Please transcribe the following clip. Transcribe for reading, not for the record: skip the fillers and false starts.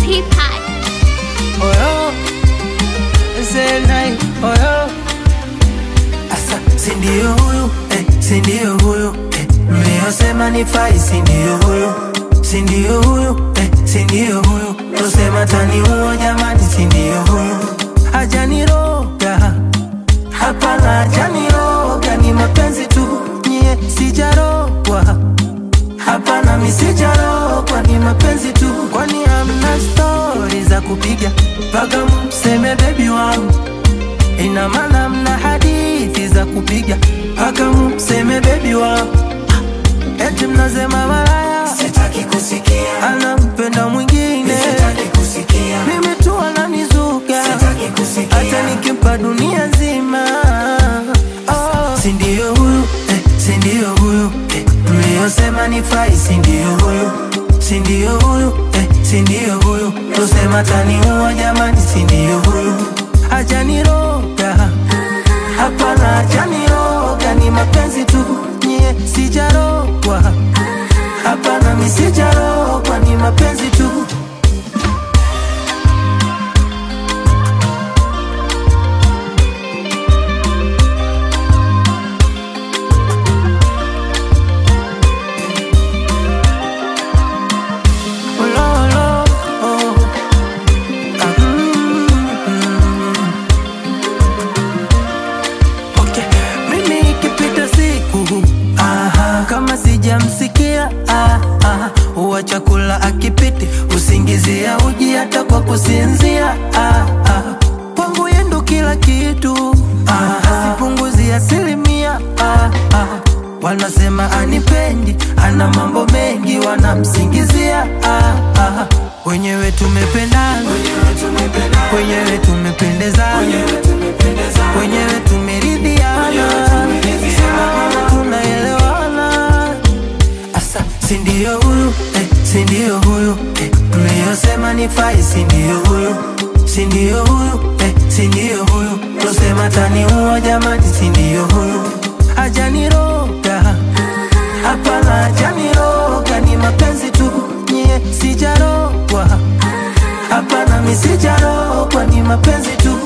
T-Pod. Oh yo, say night, oh yo. Asa, sindio huyu, sindio huyu, mliosema nifai, sindio huyu, sindio huyu, sindio huyu, tosema tani huo jamani, sindio huyu. Hajaniroga, hapana hajaniroga, ni mapenzi tu, nye sijarogwa. Hapana mi sijarogwa, ni mapenzi tu. Kwani hamna story za kupiga mpaka mseme baby wangu? Ina maana hamna hadithi za kupiga mpaka mseme baby wangu? Eti mnasema malaya, sitaki kusikia, anampenda mwingine, sitaki kusikia. Mimi tu ananizuka, sitaki kusikia, hata nikimpa dunia nzima. Oh, sindio huyu, sindio huyu, mliosema nifai, sindio huyu, sindio huyu, sindio huyu, tosema taniua jamani, sindio huyu. Hajaniroga, hapana hajaniroga, ni mapenzi tu, nye sijarogwa. Hapana mi sijarogwa, ni mapenzi tu. Kama sijamsikia, uwa chakula akipiti, usingizia uji hata kwa kusinzia. Kwangu yendo kila kitu, sipunguzi asilimia. Wanasema anipendi, ana mambo mengi, wanamsingizia. Wenyewe tumependana, wenyewe tumependezana, wenyewe tumeridhiana, tunaelewana. Asa, sindio huyu, sindio huyu, mliosema nifai, sindio huyu, sindio huyu, sindio huyu, tosema taniua jamani, sindio huyu. Hajaniroga, hapana hajaniroga, ni mapenzi tu, nye sijarogwa. Hapana mi sijarogwa, ni mapenzi tu.